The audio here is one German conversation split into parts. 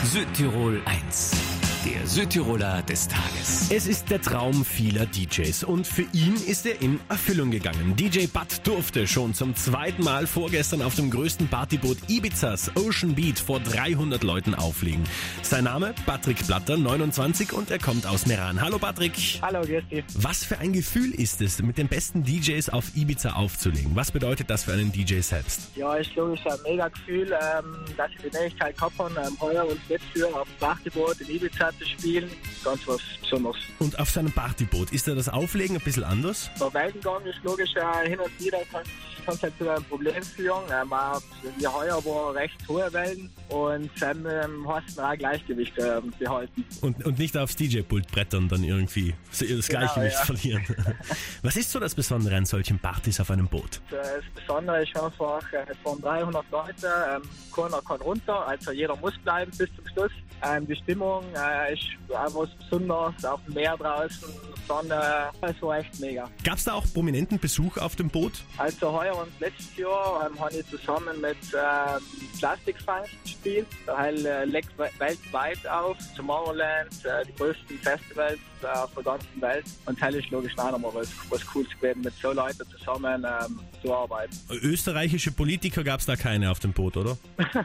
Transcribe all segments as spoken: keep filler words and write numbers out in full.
Südtirol eins. Der Südtiroler des Tages. Es ist der Traum vieler D Js und für ihn ist er in Erfüllung gegangen. D J Bud durfte schon zum zweiten Mal vorgestern auf dem größten Partyboot Ibizas Ocean Beat vor dreihundert Leuten auflegen. Sein Name Patrick Blatter, neunundzwanzig, und er kommt aus Meran. Hallo Patrick. Hallo, grüß dich. Was für ein Gefühl ist es, mit den besten D Js auf Ibiza aufzulegen? Was bedeutet das für einen D J selbst? Ja, ist logisch ein mega Gefühl, ähm, dass ich die Möglichkeit gehabt habe, ähm, heuer uns mitzuführen auf dem Partyboot in Ibiza zu spielen. Ganz was Besonderes. Und auf seinem Partyboot, ist da das Auflegen ein bisschen anders? Der Wellengang ist logisch äh, hin und wieder, kann es halt zu einem Problem führen. Ähm, auch wie heuer war recht hohe Wellen und dann ähm, hast du ein Gleichgewicht ähm, behalten. Und, und nicht aufs D J-Pult brettern, dann irgendwie das Gleichgewicht ja. verlieren. Was ist so das Besondere an solchen Partys auf einem Boot? Das Besondere ist einfach, äh, von dreihundert Leuten, ähm, keiner kann runter, also jeder muss bleiben bis zum Schluss. Ähm, die Stimmung äh, ist auch was Besonderes, auf dem Meer draußen, Sonne, es war echt mega. Gab es da auch prominenten Besuch auf dem Boot? Also heuer und letztes Jahr ähm, habe ich zusammen mit ähm, Plastic Funk gespielt. Da äh, legt weltweit auf, Tomorrowland, äh, die größten Festivals äh, auf der ganzen Welt. Und das ist logisch auch nochmal was, was Cooles gewesen, mit so Leuten zusammen ähm, zu arbeiten. Österreichische Politiker gab es da keine auf dem Boot, oder?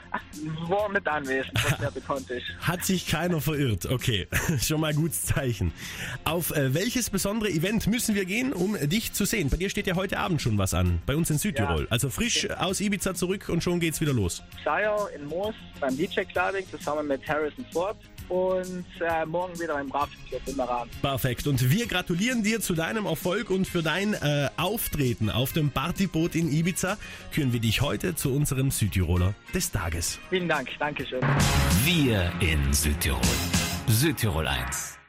War mit anwesend, was sehr bekannt ist. Hat sich keiner verirrt, okay. Schon mal ein gutes Zeichen. Auf äh, welches besondere Event müssen wir gehen, um dich zu sehen? Bei dir steht ja heute Abend schon was an, bei uns in Südtirol. Ja. Also frisch aus Ibiza zurück und schon geht's wieder los. Scheier in Moos beim D J-Clubbing zusammen mit Harrison Ford und äh, morgen wieder im Grafenclub in Meran. Perfekt. Und wir gratulieren dir zu deinem Erfolg und für dein äh, Auftreten auf dem Partyboot in Ibiza küren wir dich heute zu unserem Südtiroler des Tages. Vielen Dank, Dankeschön. Wir in Südtirol. Südtirol eins.